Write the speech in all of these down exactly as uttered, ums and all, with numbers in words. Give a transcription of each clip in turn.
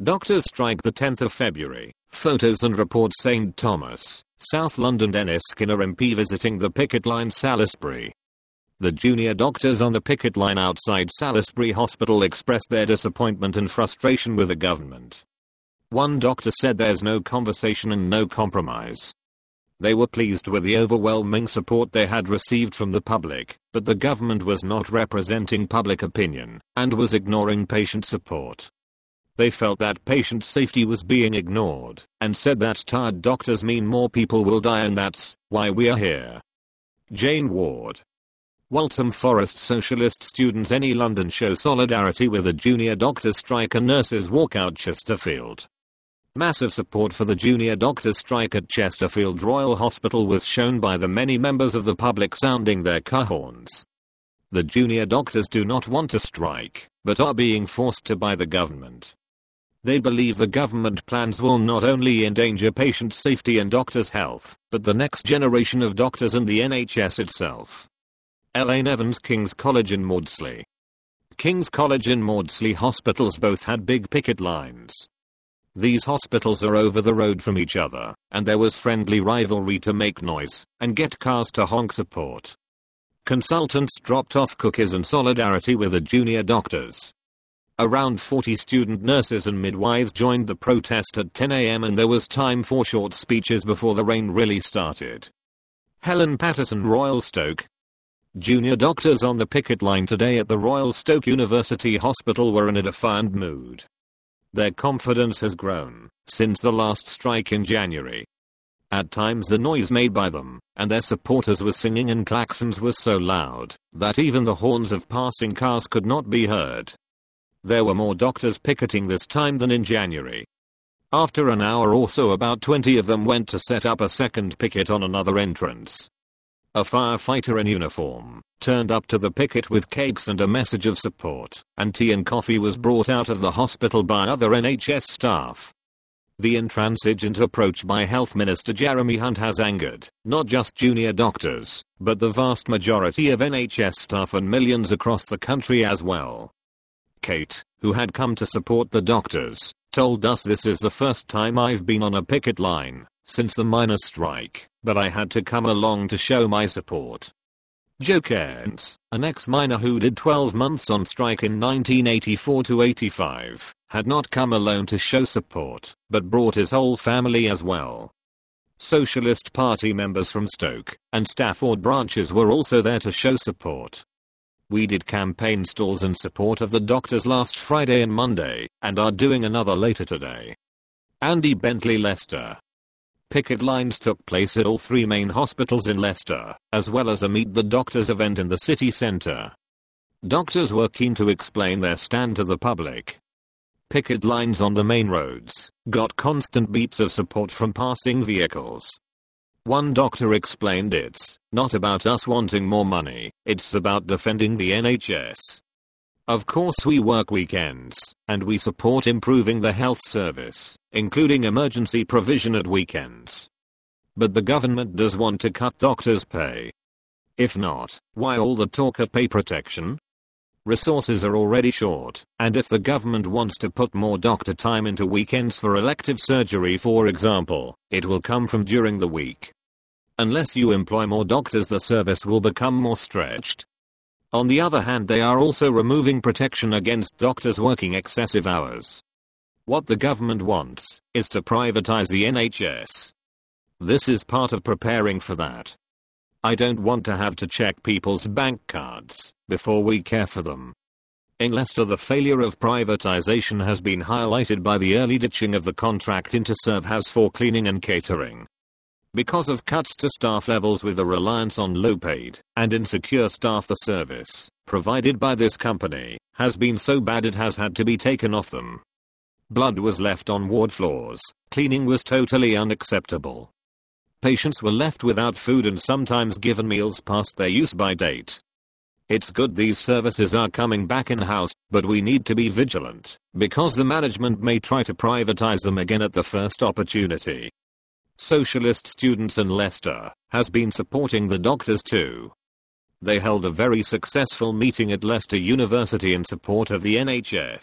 Doctors strike the tenth of February. Photos and reports. Saint Thomas, South London. Dennis Skinner M P visiting the picket line. Salisbury. The junior doctors on the picket line outside Salisbury Hospital expressed their disappointment and frustration with the government. One doctor said there's no conversation and no compromise. They were pleased with the overwhelming support they had received from the public, but the government was not representing public opinion and was ignoring patient support. They felt that patient safety was being ignored and said that tired doctors mean more people will die, and that's why we are here. Jane Ward. Waltham Forest. Socialist students. Any London show solidarity with the junior doctors strike and nurses walkout. Chesterfield. Massive support for the junior doctors strike at Chesterfield Royal Hospital was shown by the many members of the public sounding their car horns. The junior doctors do not want to strike, but are being forced to by the government. They believe the government plans will not only endanger patient safety and doctors' health, but the next generation of doctors and the N H S itself. Elaine Evans. King's College in Maudsley. King's College and Maudsley hospitals both had big picket lines. These hospitals are over the road from each other, and there was friendly rivalry to make noise and get cars to honk support. Consultants dropped off cookies in solidarity with the junior doctors. Around forty student nurses and midwives joined the protest at ten a m and there was time for short speeches before the rain really started. Helen Patterson. Royal Stoke. Junior doctors on the picket line today at the Royal Stoke University Hospital were in a defiant mood. Their confidence has grown since the last strike in January. At times the noise made by them and their supporters with singing and klaxons was so loud that even the horns of passing cars could not be heard. There were more doctors picketing this time than in January. After an hour or so, about twenty of them went to set up a second picket on another entrance. A firefighter in uniform turned up to the picket with cakes and a message of support, and tea and coffee was brought out of the hospital by other N H S staff. The intransigent approach by Health Minister Jeremy Hunt has angered not just junior doctors, but the vast majority of N H S staff and millions across the country as well. Kate, who had come to support the doctors, told us, "This is the first time I've been on a picket line since the miners' strike, but I had to come along to show my support." Joe Cairns, an ex-miner who did twelve months on strike in nineteen eighty-four to eighty-five, had not come alone to show support, but brought his whole family as well. Socialist Party members from Stoke and Stafford branches were also there to show support. We did campaign stalls in support of the doctors last Friday and Monday, and are doing another later today. Andy Bentley. Leicester. Picket lines took place at all three main hospitals in Leicester, as well as a Meet the Doctors event in the city centre. Doctors were keen to explain their stand to the public. Picket lines on the main roads got constant beeps of support from passing vehicles. One doctor explained, "It's not about us wanting more money, it's about defending the N H S. Of course we work weekends, and we support improving the health service, including emergency provision at weekends. But the government does want to cut doctors' pay. If not, why all the talk of pay protection? Resources are already short, and if the government wants to put more doctor time into weekends for elective surgery, for example, it will come from during the week. Unless you employ more doctors, the service will become more stretched." On the other hand, they are also removing protection against doctors working excessive hours. What the government wants is to privatize the N H S. This is part of preparing for that. I don't want to have to check people's bank cards before we care for them. In Leicester, the failure of privatization has been highlighted by the early ditching of the contract into Serve House for cleaning and catering. Because of cuts to staff levels with a reliance on low-paid and insecure staff, the service provided by this company has been so bad it has had to be taken off them. Blood was left on ward floors, cleaning was totally unacceptable. Patients were left without food and sometimes given meals past their use-by date. It's good these services are coming back in-house, but we need to be vigilant, because the management may try to privatize them again at the first opportunity. Socialist students in Leicester has been supporting the doctors too. They held a very successful meeting at Leicester University in support of the N H S.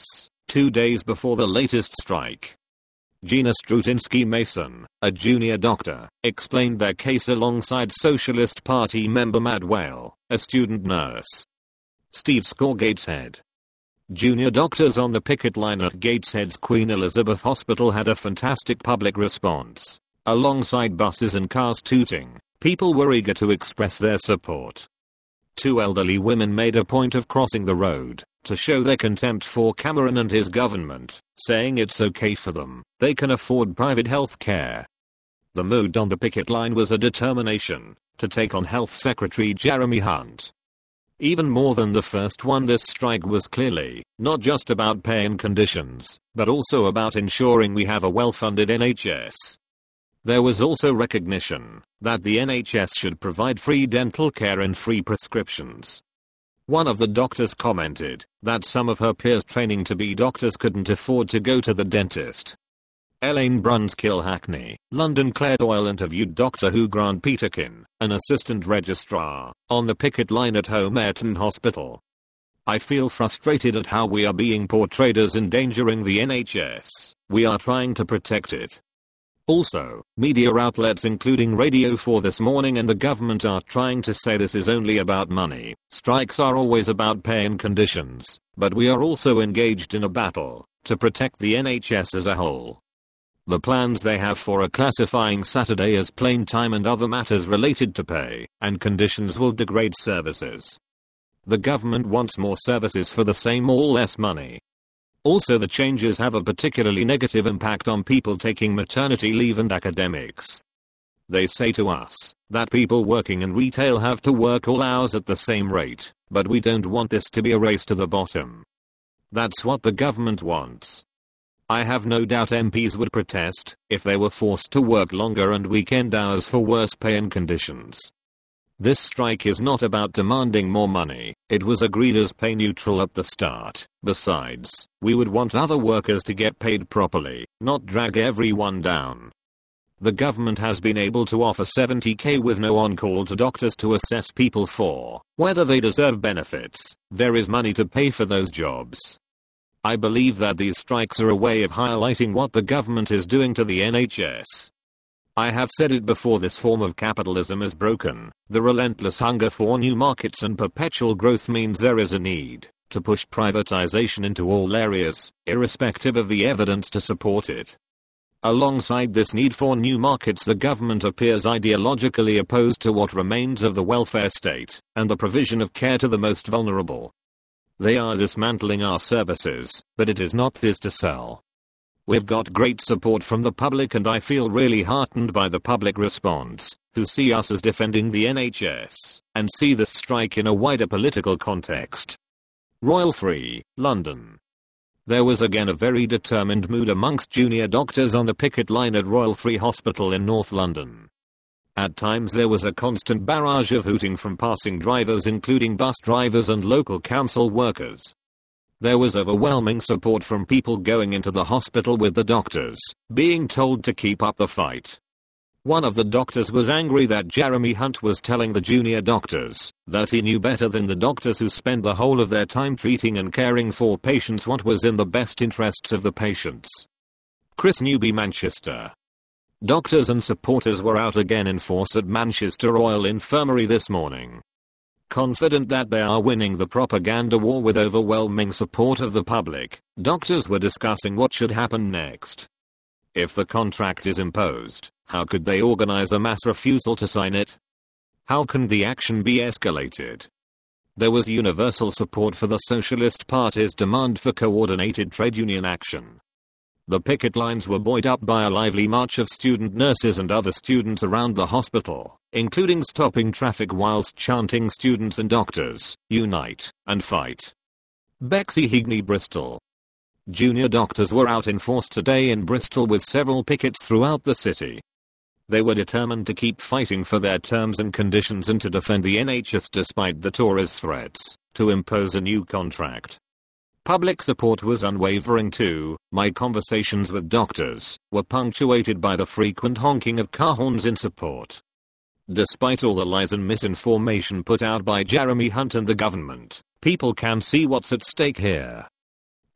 two days before the latest strike. Gina Strutinsky-Mason, a junior doctor, explained their case alongside Socialist Party member Matt Whale, a student nurse. Steve Score, Gateshead. Junior doctors on the picket line at Gateshead's Queen Elizabeth Hospital had a fantastic public response. Alongside buses and cars tooting, people were eager to express their support. Two elderly women made a point of crossing the road to show their contempt for Cameron and his government, saying it's okay for them, they can afford private health care. The mood on the picket line was a determination to take on Health Secretary Jeremy Hunt. Even more than the first one, this strike was clearly not just about pay and conditions, but also about ensuring we have a well-funded N H S. There was also recognition that the N H S should provide free dental care and free prescriptions. One of the doctors commented that some of her peers training to be doctors couldn't afford to go to the dentist. Elaine Brunskill Hackney, London Clare Doyle interviewed Doctor Who Grant Peterkin, an assistant registrar, on the picket line at Home Ayrton Hospital. I feel frustrated at how we are being portrayed as endangering the N H S. We are trying to protect it. Also, media outlets including Radio four This Morning and the government are trying to say this is only about money. Strikes are always about pay and conditions, but we are also engaged in a battle to protect the N H S as a whole. The plans they have for a classifying Saturday as plain time and other matters related to pay and conditions will degrade services. The government wants more services for the same or less money. Also, the changes have a particularly negative impact on people taking maternity leave and academics. They say to us that people working in retail have to work all hours at the same rate, but we don't want this to be a race to the bottom. That's what the government wants. I have no doubt M Ps would protest if they were forced to work longer and weekend hours for worse pay and conditions. This strike is not about demanding more money, it was agreed as pay neutral at the start. Besides, we would want other workers to get paid properly, not drag everyone down. The government has been able to offer seventy K with no on-call to doctors to assess people for whether they deserve benefits. There is money to pay for those jobs. I believe that these strikes are a way of highlighting what the government is doing to the N H S. I have said it before, this form of capitalism is broken. The relentless hunger for new markets and perpetual growth means there is a need to push privatization into all areas, irrespective of the evidence to support it. Alongside this need for new markets, the government appears ideologically opposed to what remains of the welfare state and the provision of care to the most vulnerable. They are dismantling our services, but it is not theirs to sell. We've got great support from the public and I feel really heartened by the public response, who see us as defending the N H S, and see this strike in a wider political context. Royal Free, London. There was again a very determined mood amongst junior doctors on the picket line at Royal Free Hospital in North London. At times there was a constant barrage of hooting from passing drivers, including bus drivers and local council workers. There was overwhelming support from people going into the hospital with the doctors, being told to keep up the fight. One of the doctors was angry that Jeremy Hunt was telling the junior doctors that he knew better than the doctors who spend the whole of their time treating and caring for patients what was in the best interests of the patients. Chris Newby, Manchester. Doctors and supporters were out again in force at Manchester Royal Infirmary this morning. Confident that they are winning the propaganda war with overwhelming support of the public, doctors were discussing what should happen next. If the contract is imposed, how could they organize a mass refusal to sign it? How can the action be escalated? There was universal support for the Socialist Party's demand for coordinated trade union action. The picket lines were buoyed up by a lively march of student nurses and other students around the hospital, including stopping traffic whilst chanting "Students and doctors, unite and fight." Bexy Higney, Bristol. Junior doctors were out in force today in Bristol with several pickets throughout the city. They were determined to keep fighting for their terms and conditions and to defend the N H S despite the Tories' threats to impose a new contract. Public support was unwavering too. My conversations with doctors were punctuated by the frequent honking of car horns in support. Despite all the lies and misinformation put out by Jeremy Hunt and the government, people can see what's at stake here.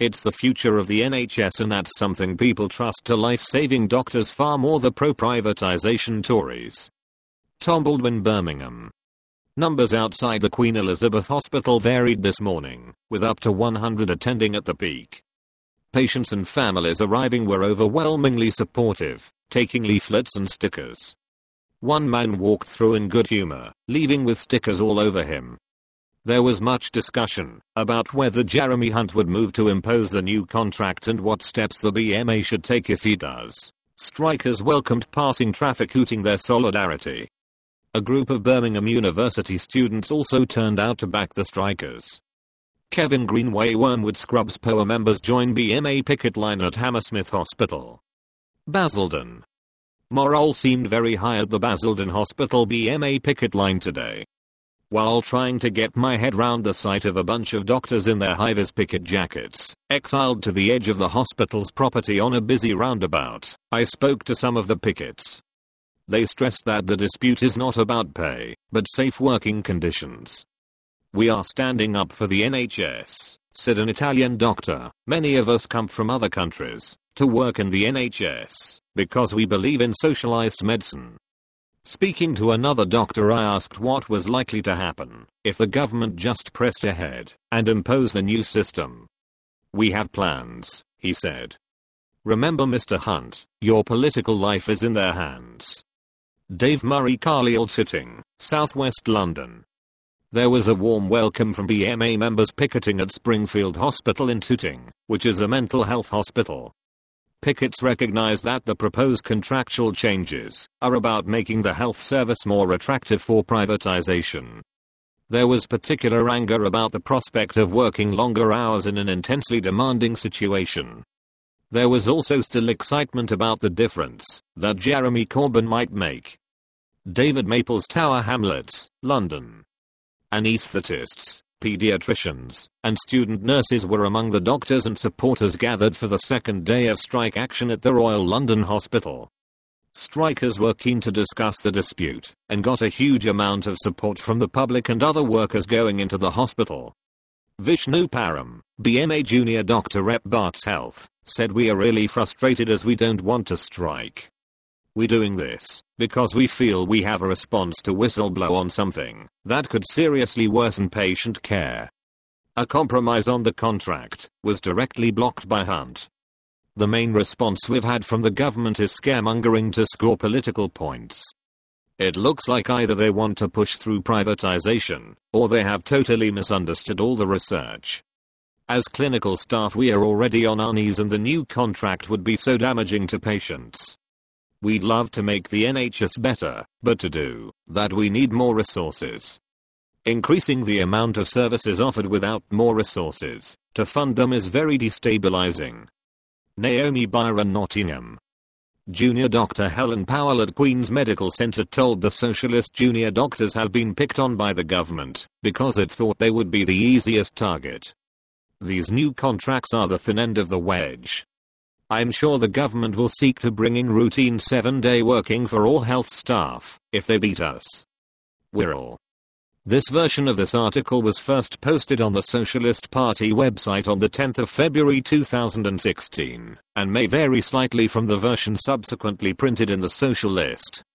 It's the future of the N H S, and that's something people trust to life-saving doctors far more than the pro-privatization Tories. Tom Baldwin, Birmingham. Numbers outside the Queen Elizabeth Hospital varied this morning, with up to one hundred attending at the peak. Patients and families arriving were overwhelmingly supportive, taking leaflets and stickers. One man walked through in good humor, leaving with stickers all over him. There was much discussion about whether Jeremy Hunt would move to impose the new contract and what steps the B M A should take if he does. Strikers welcomed passing traffic, hooting their solidarity. A group of Birmingham University students also turned out to back the strikers. Kevin Greenway, Wormwood Scrubs P O A members join B M A picket line at Hammersmith Hospital. Basildon. Morale seemed very high at the Basildon Hospital B M A picket line today. While trying to get my head round the sight of a bunch of doctors in their high-vis picket jackets, exiled to the edge of the hospital's property on a busy roundabout, I spoke to some of the pickets. They stressed that the dispute is not about pay, but safe working conditions. "We are standing up for the N H S," said an Italian doctor. "Many of us come from other countries to work in the N H S because we believe in socialized medicine." Speaking to another doctor, I asked what was likely to happen if the government just pressed ahead and imposed the new system. "We have plans," he said. "Remember, Mister Hunt, your political life is in their hands." Dave Murray, Carlisle Tooting, southwest London. There was a warm welcome from B M A members picketing at Springfield Hospital in Tooting, which is a mental health hospital. Pickets recognize that the proposed contractual changes are about making the health service more attractive for privatization. There was particular anger about the prospect of working longer hours in an intensely demanding situation. There was also still excitement about the difference that Jeremy Corbyn might make. David Maples, Tower Hamlets, London. Anaesthetists, pediatricians, and student nurses were among the doctors and supporters gathered for the second day of strike action at the Royal London Hospital. Strikers were keen to discuss the dispute and got a huge amount of support from the public and other workers going into the hospital. Vishnu Param, B M A junior doctor rep Barts Health, said, "We are really frustrated as we don't want to strike. We're doing this because we feel we have a response to whistleblow on something that could seriously worsen patient care." A compromise on the contract was directly blocked by Hunt. "The main response we've had from the government is scaremongering to score political points. It looks like either they want to push through privatization, or they have totally misunderstood all the research. As clinical staff, we are already on our knees and the new contract would be so damaging to patients. We'd love to make the N H S better, but to do that we need more resources. Increasing the amount of services offered without more resources to fund them is very destabilizing." Naomi Byron, Nottingham. Junior Doctor Helen Powell at Queen's Medical Centre told the Socialist junior doctors have been picked on by the government because it thought they would be the easiest target. "These new contracts are the thin end of the wedge. I'm sure the government will seek to bring in routine seven-day working for all health staff if they beat us. We're all." This version of this article was first posted on the Socialist Party website on the tenth of February two thousand sixteen, and may vary slightly from the version subsequently printed in the Socialist.